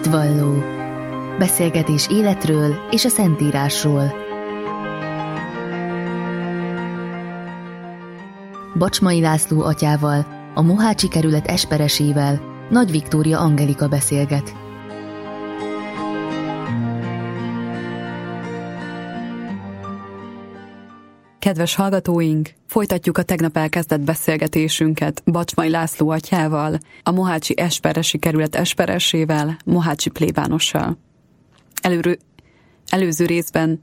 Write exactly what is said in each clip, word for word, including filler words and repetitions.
Hitvalló. Beszélgetés életről és a Szentírásról. Bacsmai László atyával, a Mohácsi kerület esperesével Nagy Viktória Angelika beszélget. Kedves hallgatóink, folytatjuk a tegnap elkezdett beszélgetésünket Bacsmai László atyával, a Mohácsi esperesi kerület esperesével, Mohácsi plébánossal. Előrő, előző részben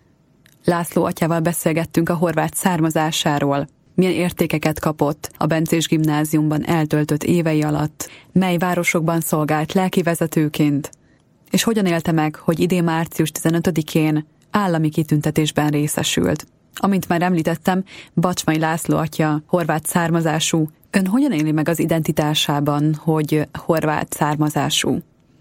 László atyával beszélgettünk a horvát származásáról, milyen értékeket kapott a Bencés gimnáziumban eltöltött évei alatt, mely városokban szolgált lelkivezetőként, és hogyan élte meg, hogy idén március tizenötödikén állami kitüntetésben részesült. Amint már említettem, Bacsmai László atya horvát származású. Ön hogyan éli meg az identitásában, hogy horvát származású?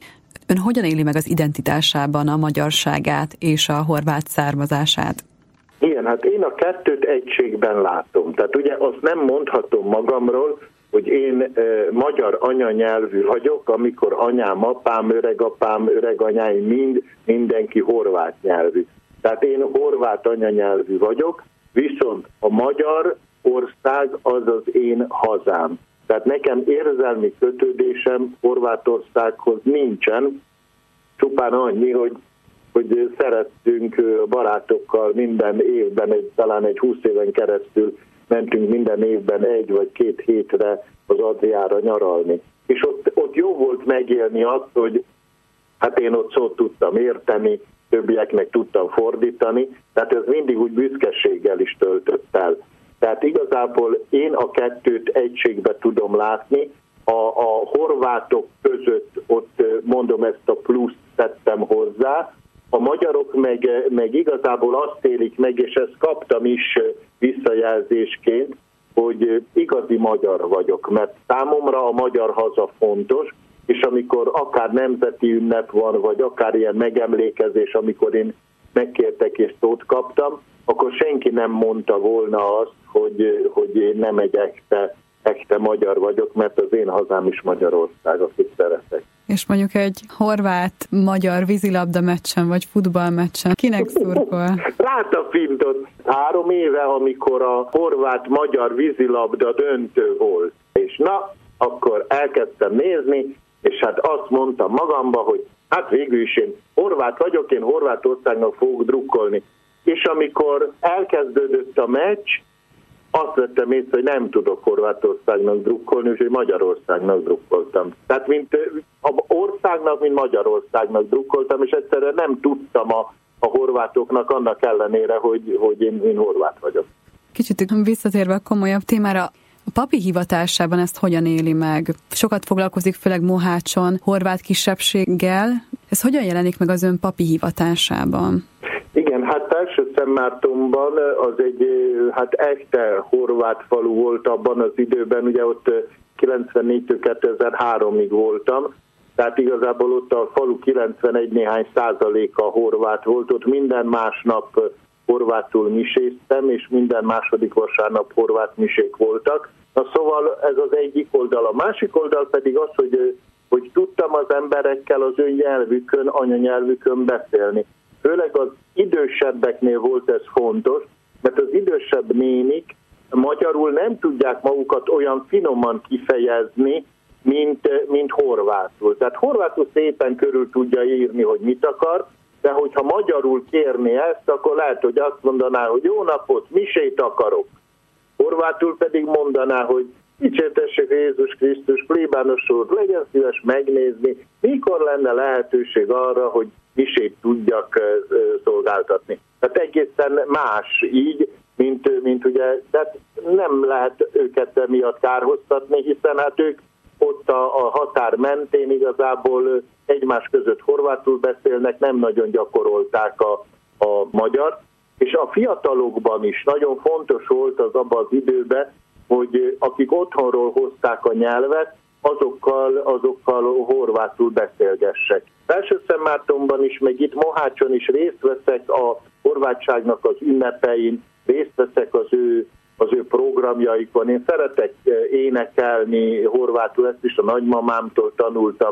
Ön hogyan éli meg az identitásában a magyarságát és a horvát származását? Igen, hát én a kettőt egységben látom. Tehát ugye azt nem mondhatom magamról, hogy én e, magyar anyanyelvű vagyok, amikor anyám, apám, öregapám, öreganyáim mind, mindenki horvát nyelvű. Tehát én horvát anyanyelvű vagyok, viszont a magyar ország az az én hazám. Tehát nekem érzelmi kötődésem Horvátországhoz nincsen, csupán annyi, hogy, hogy szerettünk barátokkal minden évben, egy, talán egy húsz éven keresztül mentünk minden évben egy vagy két hétre az Adriára nyaralni. És ott, ott jó volt megélni azt, hogy hát én ott szót tudtam érteni, többieknek tudtam fordítani, tehát ez mindig úgy büszkeséggel is töltött el. Tehát igazából én a kettőt egységbe tudom látni, a, a horvátok között ott mondom ezt a pluszt tettem hozzá, a magyarok meg, meg igazából azt élik meg, és ezt kaptam is visszajelzésként, hogy igazi magyar vagyok, mert számomra a magyar haza fontos, és amikor akár nemzeti ünnep van, vagy akár ilyen megemlékezés, amikor én megkértek és szót kaptam, akkor senki nem mondta volna azt, hogy, hogy én nem egy ekte, ekte magyar vagyok, mert az én hazám is Magyarország, akit szeretek. És mondjuk egy horvát-magyar vízilabda meccsen, vagy futballmeccsen, kinek szurkol? Rátapintott három éve, amikor a horvát-magyar vízilabda döntő volt. És na, akkor elkezdtem nézni, és hát azt mondtam magamba, hogy hát végül is én horvát vagyok, én Horvátországnak fogok drukkolni. És amikor elkezdődött a meccs, azt vettem észre, hogy nem tudok Horvátországnak drukkolni, úgyhogy Magyarországnak drukkoltam. Tehát mint a országnak, mint Magyarországnak drukkoltam, és egyszerűen nem tudtam a, a horvátoknak annak ellenére, hogy, hogy én, én horvát vagyok. Kicsit visszatérve a komolyabb témára, a papi hivatásában ezt hogyan éli meg? Sokat foglalkozik főleg Mohácson, horvát kisebbséggel. Ez hogyan jelenik meg az ön papi hivatásában? Igen, hát Felső-Szentmártonban az egy hát ekte horvát falu volt abban az időben, ugye ott kilencvennégytől kétezer-háromig voltam, tehát igazából ott a falu kilencvenegy néhány százaléka horvát volt, ott minden másnap horvátul miséztem, és minden második vasárnap horvát misék voltak. Na szóval ez az egyik oldal. A másik oldal pedig az, hogy, hogy tudtam az emberekkel az ő nyelvükön, anyanyelvükön beszélni. Főleg az idősebbeknél volt ez fontos, mert az idősebb nénik magyarul nem tudják magukat olyan finoman kifejezni, mint, mint horvátul. Tehát horvátul szépen körül tudja írni, hogy mit akar, de hogyha magyarul kérni ezt, akkor lehet, hogy azt mondaná, hogy jó napot, misét akarok. Horvátul pedig mondaná, hogy dicsértessék Jézus Krisztus, plébános úr, legyen szíves megnézni, mikor lenne lehetőség arra, hogy misét tudjak szolgáltatni. Tehát egészen más így, mint, mint ugye, tehát nem lehet őket miatt kárhoztatni, hiszen hát ők ott a, a határ mentén igazából egymás között horvátul beszélnek, nem nagyon gyakorolták a, a magyar, és a fiatalokban is nagyon fontos volt az abban az időben, hogy akik otthonról hozták a nyelvet, azokkal, azokkal horvátul beszélgessek. Felső-Szentmártonban is, meg itt Mohácson is részt veszek a horvátságnak az ünnepein, részt veszek az ő, az ő programjaikon. Én szeretek énekelni horvátul, ezt is a nagymamámtól tanultam.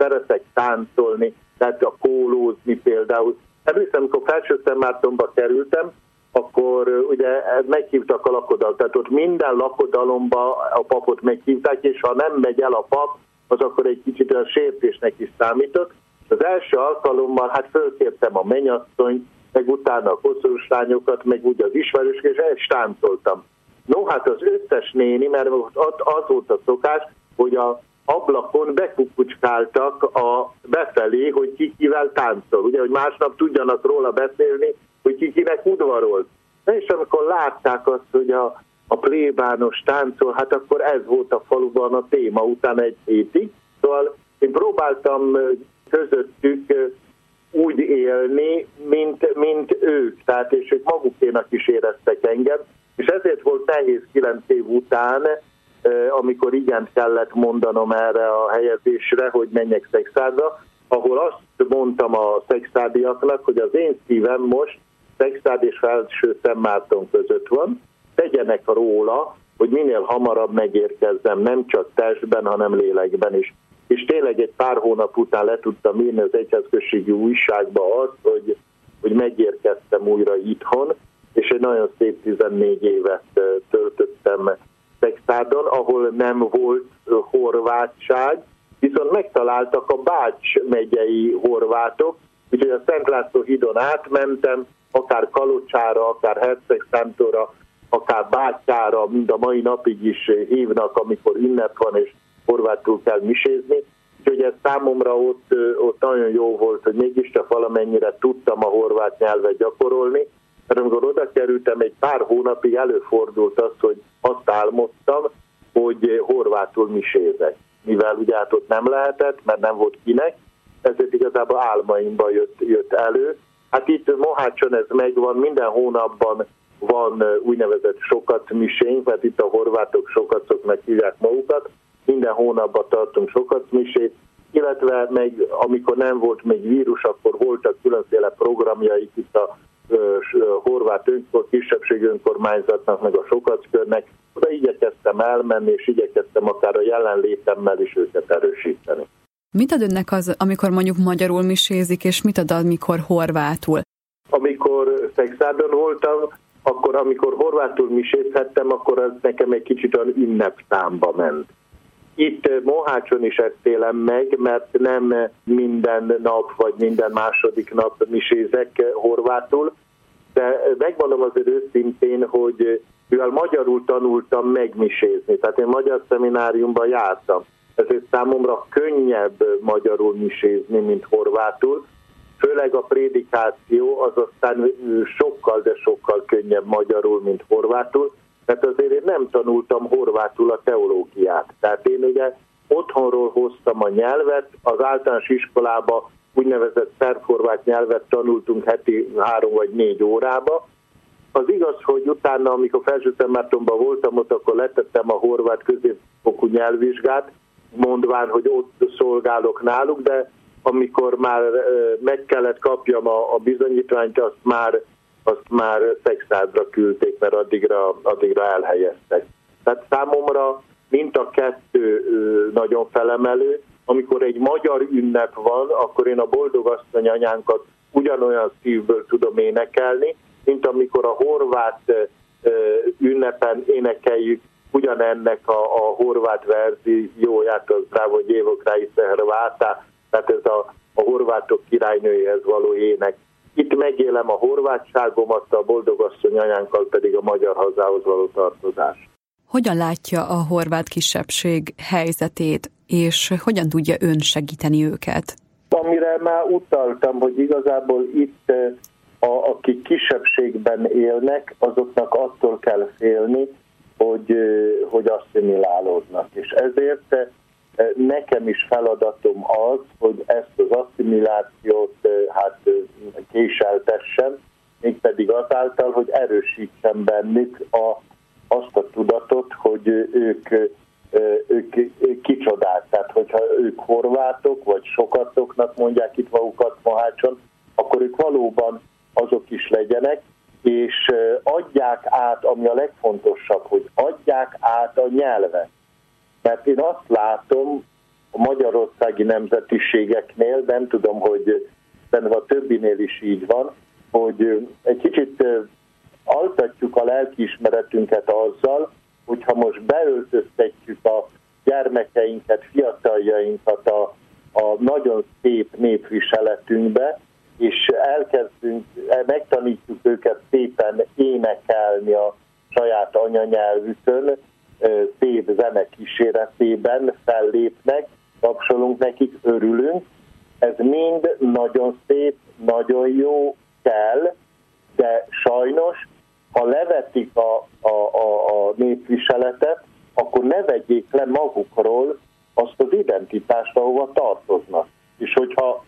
szeretek táncolni, tehát a kólózni például. Emlékszem, amikor Felső-Szentmártonba kerültem, akkor ugye meghívtak a lakodalmat, tehát ott minden lakodalomba a papot meghívták, és ha nem megy el a pap, az akkor egy kicsit olyan sértésnek is számított. Az első alkalommal hát fölkértem a mennyasszonyt, meg utána a koszorús lányokat, meg úgy az ismerősök, és el is táncoltam. No, hát az összes néni, mert ott az volt a szokás, hogy a ablakon bekukucskáltak a befelé, hogy ki kivel táncol. Ugye, hogy másnap tudjanak róla beszélni, hogy ki kinek udvarolt. Na és amikor látták azt, hogy a, a plébános táncol, hát akkor ez volt a faluban a téma után egy hétig. Szóval én próbáltam közöttük úgy élni, mint, mint ők, tehát és ők magukénak is éreztek engem, és ezért volt nehéz kilenc év után, amikor igent kellett mondanom erre a helyezésre, hogy menjek Szekszárda, ahol azt mondtam a szekszádiaknak, hogy az én szívem most Szekszád és Felső-Szentmárton között van, tegyenek róla, hogy minél hamarabb megérkezzem, nem csak testben, hanem lélekben is. És tényleg egy pár hónap után le tudtam írni az egyházközségi újságba azt, hogy, hogy megérkeztem újra itthon, és egy nagyon szép tizennégy évet töltöttem Szekszárdon, ahol nem volt horvátság, viszont megtaláltak a Bács megyei horvátok, úgyhogy a Szent László hídon átmentem, akár Kalocsára, akár Hercegszántóra, akár Bátyára, mind a mai napig is hívnak, amikor ünnep van, és horvátul kell misézni. Úgyhogy ez számomra ott, ott nagyon jó volt, hogy mégis csak valamennyire tudtam a horvát nyelvet gyakorolni, mert amikor oda kerültem, egy pár hónapig előfordult az, hogy azt álmodtam, hogy horvátul misézek. Mivel ugye hát ott nem lehetett, mert nem volt kinek, ezért igazából álmaimban jött, jött elő. Hát itt Mohácson ez megvan, minden hónapban van úgynevezett sokat misénk, mert itt a horvátok sokatoknak hívják magukat, minden hónapban tartunk sokat misét, illetve meg amikor nem volt még vírus, akkor voltak különféle programjaik itt a horvát önkor, kisebbségi önkormányzatnak, meg a sokackörnek. Oda igyekeztem elmenni, és igyekeztem akár a jelenlétemmel is őket erősíteni. Mit ad önnek az, amikor mondjuk magyarul misézik, és mit ad, amikor horvátul? Amikor Szekszárdon voltam, akkor amikor horvátul misézhettem, akkor az nekem egy kicsit olyan ünnepszámba ment. Itt Mohácson is ezt élem meg, mert nem minden nap vagy minden második nap misézek horvátul, de megmondom azért őszintén, hogy mivel magyarul tanultam megmisézni, tehát én magyar szemináriumban jártam, ezért számomra könnyebb magyarul misézni, mint horvátul, főleg a prédikáció az aztán sokkal, de sokkal könnyebb magyarul, mint horvátul, mert azért én nem tanultam horvátul a teológiát. Tehát én ugye otthonról hoztam a nyelvet, az általános iskolába úgynevezett szerb-horvát nyelvet tanultunk heti három vagy négy órába. Az igaz, hogy utána, amikor Felső-Szentmártonban voltam, ott akkor letettem a horvát középfokú nyelvvizsgát, mondván, hogy ott szolgálok náluk, de amikor már meg kellett kapjam a, a bizonyítványt, azt már, azt már Szekszárdra küldték, mert addigra, addigra elhelyeztek. Tehát számomra mint a kettő nagyon felemelő. Amikor egy magyar ünnep van, akkor én a boldogasszony anyánkat ugyanolyan szívből tudom énekelni, mint amikor a horvát ünnepen énekeljük ugyanennek a, a horvát verzióját, az Zdravo djevo kraljice Hrvata, tehát ez a, a horvátok királynőjéhez való ének. Itt megélem a horvátságomat, a boldogasszony anyánkkal pedig a magyar hazához való tartozás. Hogyan látja a horvát kisebbség helyzetét, és hogyan tudja ön segíteni őket? Amire már utaltam, hogy igazából itt a, akik kisebbségben élnek, azoknak attól kell félni, hogy, hogy asszimilálódnak. És ezért nekem is feladatom az, hogy ezt az asszimilációt hát késeltessem, mégpedig azáltal, hogy erősítsem bennük a, azt a tudatot, hogy ők, ők, ők kicsodák. Tehát, hogyha ők horvátok, vagy sokatoknak mondják itt magukat Mohácson, akkor ők valóban azok is legyenek, és adják át, ami a legfontosabb, hogy adják át a nyelvet. Mert én azt látom, a magyarországi nemzetiségeknél, nem tudom, hogy szerintem a többinél is így van, hogy egy kicsit altatjuk a lelkiismeretünket azzal, hogyha most beöltöztetjük a gyermekeinket, fiataljainkat a, a nagyon szép népviseletünkbe, és elkezdünk, megtanítjuk őket szépen énekelni a saját anyanyelvükön, szép zene kíséretében fellépnek, tapsolunk nekik, örülünk. Ez mind nagyon szép, nagyon jó, kell, de sajnos, ha levetik a, a, a, a népviseletet, akkor ne vegyék le magukról azt az identitást, ahova tartoznak. És hogyha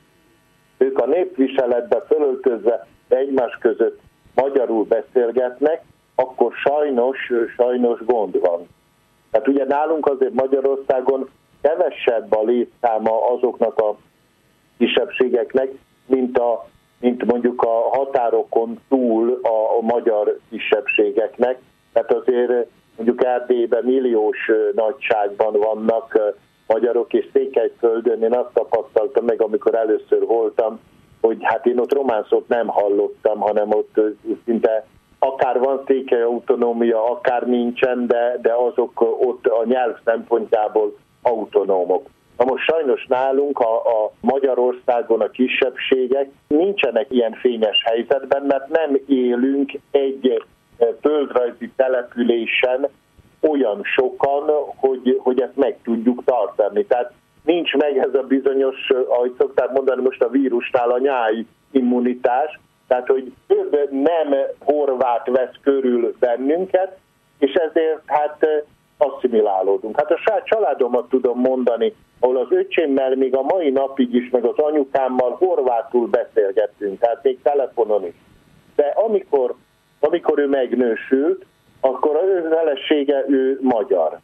ők a népviseletbe fölöltözve egymás között magyarul beszélgetnek, akkor sajnos, sajnos gond van. Tehát ugye nálunk azért Magyarországon kevesebb a létszáma azoknak a kisebbségeknek, mint, a, mint mondjuk a határokon túl a, a magyar kisebbségeknek. Tehát azért mondjuk Erdélyben milliós nagyságban vannak magyarok, és Székelyföldön én azt tapasztaltam meg, amikor először voltam, hogy hát én ott román szót nem hallottam, hanem ott szinte akár van székely autonómia, akár nincsen, de, de azok ott a nyelv szempontjából autonómok. Na most sajnos nálunk a, a Magyarországon a kisebbségek nincsenek ilyen fényes helyzetben, mert nem élünk egy földrajzi településen olyan sokan, hogy, hogy ezt meg tudjuk tartani. Tehát nincs meg ez a bizonyos, ahogy szokták mondani most a vírusnál, a nyáj immunitás, tehát hogy több nem horvát vesz körül bennünket, és ezért hát asszimilálódunk. Hát a saját családomat tudom mondani, ahol az öcsémmel még a mai napig is, meg az anyukámmal horvátul beszélgettünk, tehát még telefonon is. De amikor, amikor ő megnősült, akkor az ő felesége, ő magyar.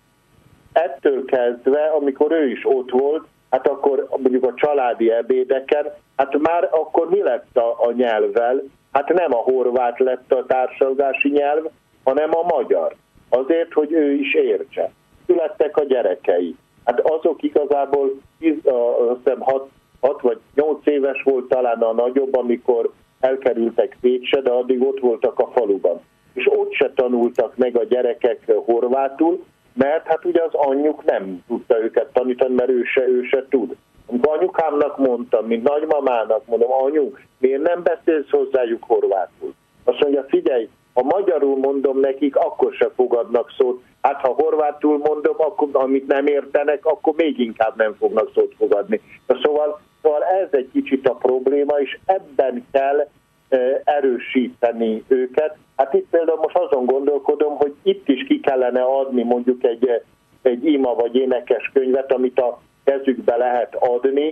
Ettől kezdve, amikor ő is ott volt, hát akkor mondjuk a családi ebédeken, hát már akkor mi lett a, a nyelvvel? Hát nem a horvát lett a társalgási nyelv, hanem a magyar. Azért, hogy ő is értse. Születtek a gyerekei. Hát azok igazából azt hiszem hat vagy nyolc éves volt talán a nagyobb, amikor elkerültek Pécsre, de addig ott voltak a faluban. És ott se tanultak meg a gyerekek horvátul, mert hát ugye az anyjuk nem tudta őket tanítani, mert ő se, ő se tud. Amikor anyukámnak mondtam, mint nagymamának mondom, anyu, miért nem beszélsz hozzájuk horvátul? Azt mondja, figyelj, ha magyarul mondom nekik, akkor se fogadnak szót. Hát ha horvátul mondom, akkor, amit nem értenek, akkor még inkább nem fognak szót fogadni. Szóval, szóval ez egy kicsit a probléma, és ebben kell erősíteni őket. Hát itt például most azon gondolkodom, hogy itt is ki kellene adni mondjuk egy, egy ima vagy énekes könyvet, amit a kezükbe lehet adni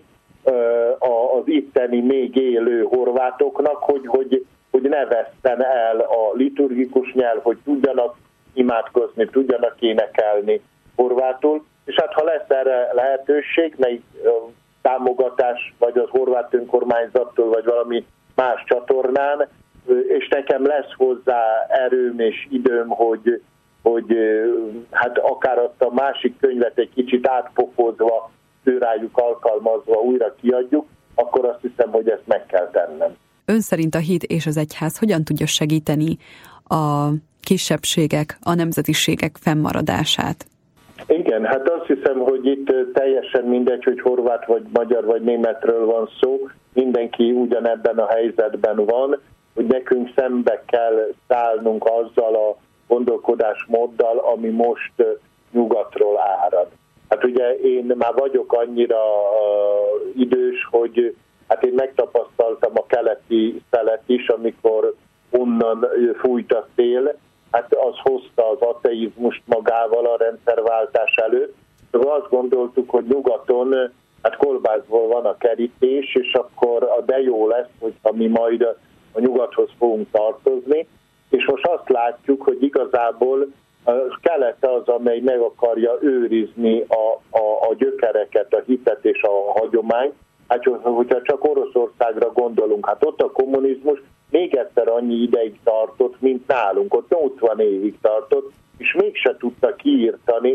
az itteni még élő horvátoknak, hogy, hogy, hogy ne veszten el a liturgikus nyelv, hogy tudjanak imádkozni, tudjanak énekelni horvátul. És hát ha lesz erre lehetőség, melyik támogatás, vagy az horvát önkormányzattól, vagy valami más csatornán, és nekem lesz hozzá erőm és időm, hogy, hogy hát akár azt a másik könyvet egy kicsit átpofozva, őrájuk alkalmazva újra kiadjuk, akkor azt hiszem, hogy ezt meg kell tennem. Ön szerint a hit és az egyház hogyan tudja segíteni a kisebbségek, a nemzetiségek fennmaradását? Igen, hát azt hiszem, hogy itt teljesen mindegy, hogy horvát, vagy magyar, vagy németről van szó, mindenki ugyanebben a helyzetben van, hogy nekünk szembe kell szállnunk azzal a gondolkodásmóddal, ami most nyugatról árad. Hát ugye én már vagyok annyira uh, idős, hogy hát én megtapasztaltam a keleti szelet is, amikor onnan fújt a szél, hát az hozta az ateizmust magával a rendszerváltás előtt. Szóval azt gondoltuk, hogy nyugaton hát kolbászból van a kerítés, és akkor a de jó lesz, hogyha mi majd a nyugathoz fogunk tartozni, és most azt látjuk, hogy igazából a kelet az, amely meg akarja őrizni a, a, a gyökereket, a hitet és a hagyományt. Hát, hogyha csak Oroszországra gondolunk, hát ott a kommunizmus még egyszer annyi ideig tartott, mint nálunk, ott nyolcvan évig tartott, és mégse tudta kiírtani a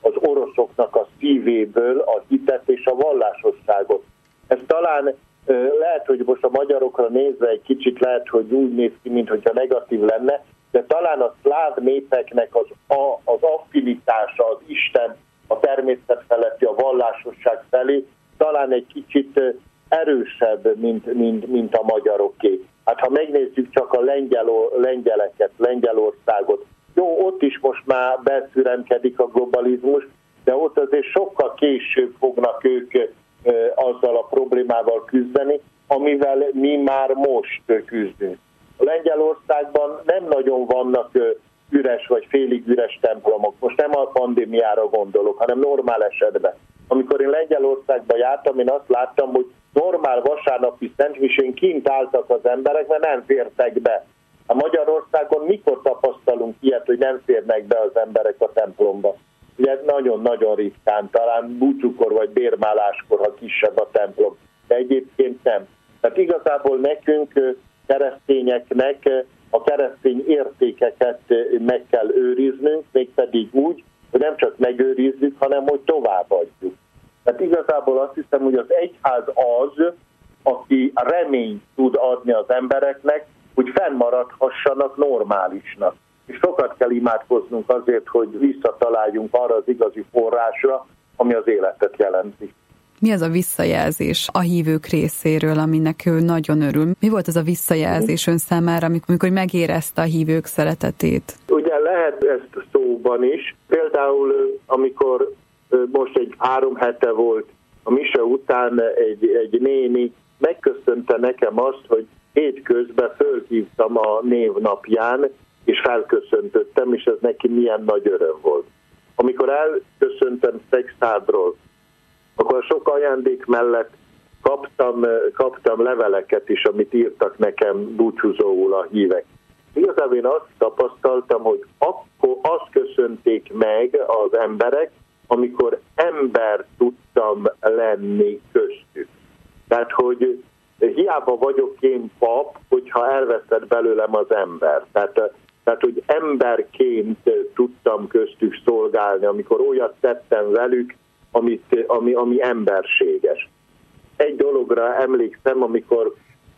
az oroszoknak a szívéből a hitet és a vallásosságot. Ez talán lehet, hogy most a magyarokra nézve egy kicsit lehet, hogy úgy néz ki, mintha negatív lenne, de talán a szláv népeknek az, a, az affinitása, az Isten, a természet feletti, a vallásosság felé talán egy kicsit erősebb, mint, mint, mint a magyaroké. Hát ha megnézzük csak a lengyel, lengyeleket, Lengyelországot, jó, ott is most már beszüremkedik a globalizmus, de ott azért sokkal később fognak ők e, azzal a problémával küzdeni, amivel mi már most küzdünk. A Lengyelországban nem nagyon vannak e, üres vagy félig üres templomok. Most nem a pandémiára gondolok, hanem normál esetben. Amikor én Lengyelországba jártam, én azt láttam, hogy normál vasárnapi szentmisén kint álltak az emberek, mert nem fértek be. A Magyarországon mikor tapasztalunk ilyet, hogy nem férnek be az emberek a templomba? Ugye nagyon-nagyon ritkán, talán búcsúkor vagy bérmáláskor, ha kisebb a templom, de egyébként nem. Tehát igazából nekünk, keresztényeknek a keresztény értékeket meg kell őriznünk, mégpedig úgy, hogy nem csak megőrizzük, hanem hogy továbbadjuk. Tehát igazából azt hiszem, hogy az egyház az, aki reményt tud adni az embereknek, hogy fennmaradhassanak normálisnak. És sokat kell imádkoznunk azért, hogy visszataláljunk arra az igazi forrásra, ami az életet jelenti. Mi az a visszajelzés a hívők részéről, aminek ő nagyon örül? Mi volt az a visszajelzés ön számára, amikor megérezte a hívők szeretetét? Ugye lehet ezt szóban is. Például, amikor most egy három hete volt a mise után egy, egy néni, megköszönte nekem azt, hogy hétközben fölhívtam a névnapján, és felköszöntöttem, és ez neki milyen nagy öröm volt. Amikor elköszöntem Szexádról, akkor sok ajándék mellett kaptam, kaptam leveleket is, amit írtak nekem búcsúzóul a hívek. Igazából én azt tapasztaltam, hogy akkor azt köszönték meg az emberek, amikor ember tudtam lenni köztük. Tehát, hogy hiába vagyok én pap, hogyha elveszett belőlem az ember. Tehát, tehát, hogy emberként tudtam köztük szolgálni, amikor olyat tettem velük, amit, ami, ami emberséges. Egy dologra emlékszem, amikor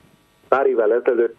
pár évvel ezelőtt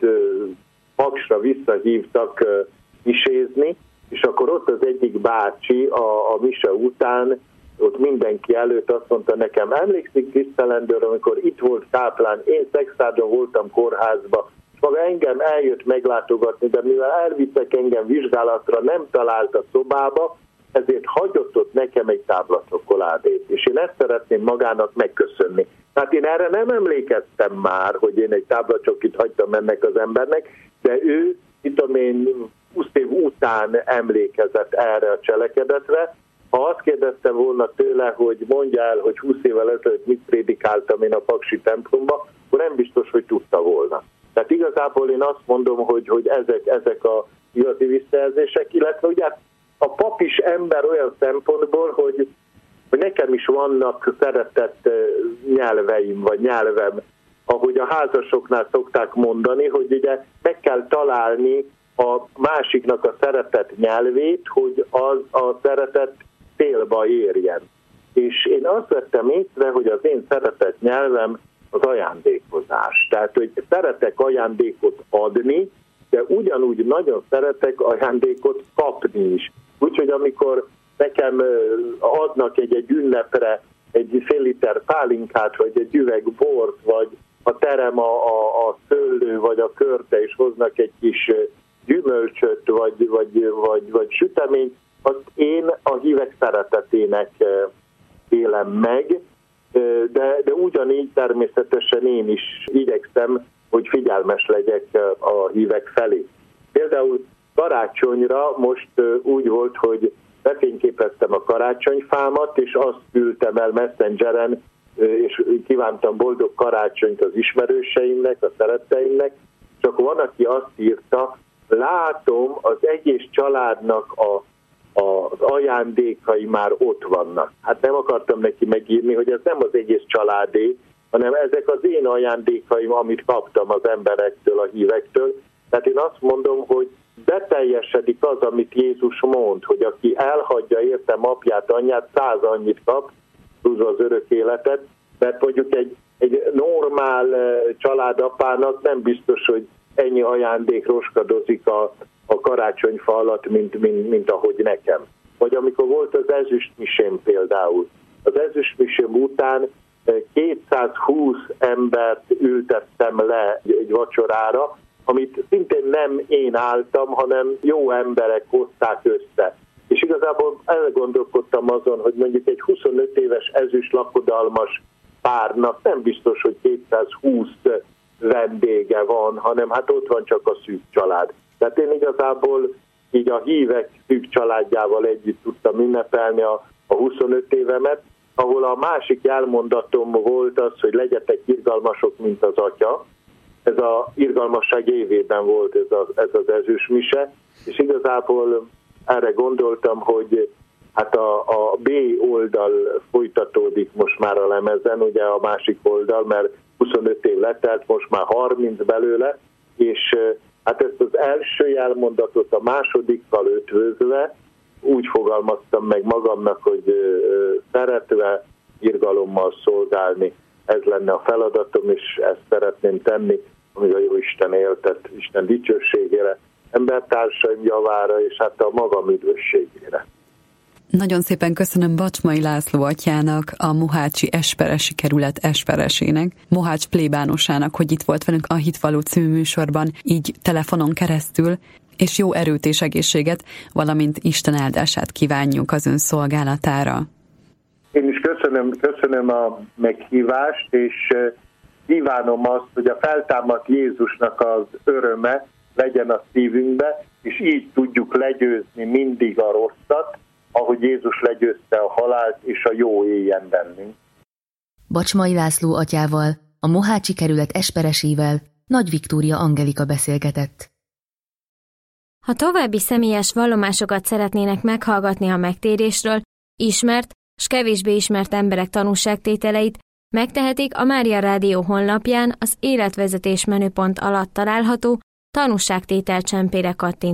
Paksra visszahívtak misézni, és akkor ott az egyik bácsi a, a mise után, ott mindenki előtt azt mondta nekem, emlékszik tisztelendőre, amikor itt volt káplán, én Szexádon voltam kórházba, és maga engem eljött meglátogatni, de mivel elvittek engem vizsgálatra, nem talált a szobába, ezért hagyott ott nekem egy tábla csokoládét, és én ezt szeretném magának megköszönni. Tehát én erre nem emlékeztem már, hogy én egy tábla csokit hagytam ennek az embernek, de ő, itt tudom én, húsz év után emlékezett erre a cselekedetre. Ha azt kérdeztem volna tőle, hogy mondja el, hogy húsz évvel ezelőtt mit prédikáltam én a paksi templomba, akkor nem biztos, hogy tudta volna. Tehát igazából én azt mondom, hogy, hogy ezek, ezek a igazi visszajelzések, illetve ugye a pap is ember olyan szempontból, hogy, hogy nekem is vannak szeretett nyelveim, vagy nyelvem, ahogy a házasoknál szokták mondani, hogy ugye meg kell találni a másiknak a szeretett nyelvét, hogy az a szeretett célba érjen. És én azt vettem észre, hogy az én szeretett nyelvem az ajándékozás. Tehát, hogy szeretek ajándékot adni, de ugyanúgy nagyon szeretek ajándékot kapni is. Úgyhogy amikor nekem adnak egy-egy ünnepre egy fél liter pálinkát, vagy egy üveg bort, vagy a terem a, a, a szőlő, vagy a körte, és hoznak egy kis gyümölcsöt, vagy, vagy, vagy, vagy süteményt, azt én a hívek szeretetének élem meg, de, de ugyanígy természetesen én is igyekszem, hogy figyelmes legyek a hívek felé. Például karácsonyra most úgy volt, hogy befényképeztem a karácsonyfámat, és azt küldtem el Messengeren, és kívántam boldog karácsonyt az ismerőseimnek, a szeretteimnek, csak van, aki azt írta, látom, az egész családnak a, a, az ajándékai már ott vannak. Hát nem akartam neki megírni, hogy ez nem az egész családé, hanem ezek az én ajándékaim, amit kaptam az emberektől, a hívektől. Tehát én azt mondom, hogy beteljesedik az, amit Jézus mond, hogy aki elhagyja értem apját, anyját, száz annyit kap, plusz az örök életet, mert mondjuk egy, egy normál családapának nem biztos, hogy ennyi ajándék roskadozik a, a karácsonyfa alatt, mint, mint, mint ahogy nekem. Vagy amikor volt az ezüstmisém például. Az ezüstmisém után kétszázhúsz embert ültettem le egy vacsorára, amit szintén nem én álltam, hanem jó emberek hozták össze. És igazából elgondolkodtam azon, hogy mondjuk egy huszonöt éves ezüst lakodalmas párnak nem biztos, hogy kétszázhúsz vendége van, hanem hát ott van csak a szűk család. Tehát én igazából így a hívek szűk családjával együtt tudtam ünnepelni a, a huszonöt évemet, ahol a másik elmondatom volt az, hogy legyetek irgalmasok, mint az Atya. Ez a irgalmasság évében volt ez, a, ez az ezüstmise, és igazából erre gondoltam, hogy hát a, a B oldal folytatódik most már a lemezen, ugye a másik oldal, mert huszonöt év letelt, most már harminc belőle, és hát ezt az első elmondatot a másodikkal ötvözve úgy fogalmaztam meg magamnak, hogy szeretve, irgalommal szolgálni. Ez lenne a feladatom, és ezt szeretném tenni, amíg a Jóisten éltet, Isten dicsőségére, embertársaim javára, és hát a magam üdvösségére. Nagyon szépen köszönöm Bacsmai László atyának, a Mohácsi Esperesi kerület esperesének, Mohács plébánosának, hogy itt volt velünk a Hitvaló című műsorban, így telefonon keresztül, és jó erőt és egészséget, valamint Isten áldását kívánjuk az ön szolgálatára. Én is köszönöm, köszönöm a meghívást, és kívánom azt, hogy a feltámadt Jézusnak az öröme legyen a szívünkbe, és így tudjuk legyőzni mindig a rosszat, ahogy Jézus legyőzte a halált, és a jó éljen bennünk. Bacsmai László atyával, a Mohácsi kerület esperesével Nagy Viktória Angelika beszélgetett. Ha további személyes vallomásokat szeretnének meghallgatni a megtérésről, ismert s kevésbé ismert emberek tanúságtételeit, megtehetik a Mária Rádió honlapján az életvezetés menüpont alatt található tanúságtétel csempére kattintásával.